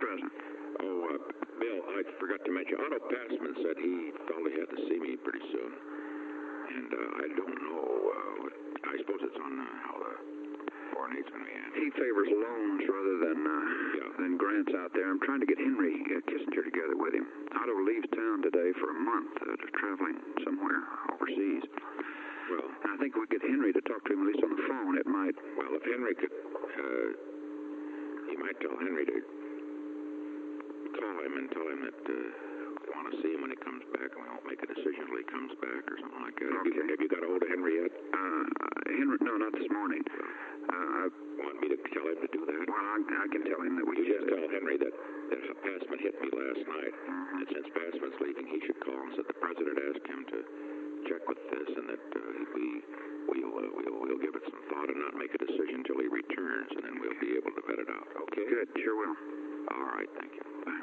present. Oh, Bill, I forgot to mention, Otto Passman said he thought he had to see me pretty soon. And I don't know, I suppose it's on how the foreign aid's going to be handled. He favors loans rather than grants out there. I'm trying to get Henry Kissinger together with him. Otto leaves town today for a month, traveling somewhere overseas. Well, I think we get Henry to talk to him at least on the phone. It might. Well, if Henry could, you might tell Henry to call him and tell him that we want to see him when he comes back, and we won't make a decision until he comes back or something like that. Okay. Have you got a hold of Henry yet? Henry, no, not this morning. Want me to tell him to do that? Well, I can tell him that we just tell Henry that Passman hit me last night, and since Passman's leaving, he should call and said the president asked him to check with this, and that we'll give it some thought and not make a decision until he returns, and then we'll be able to vet it out. Okay? Good, sure will. All right, thank you. Bye.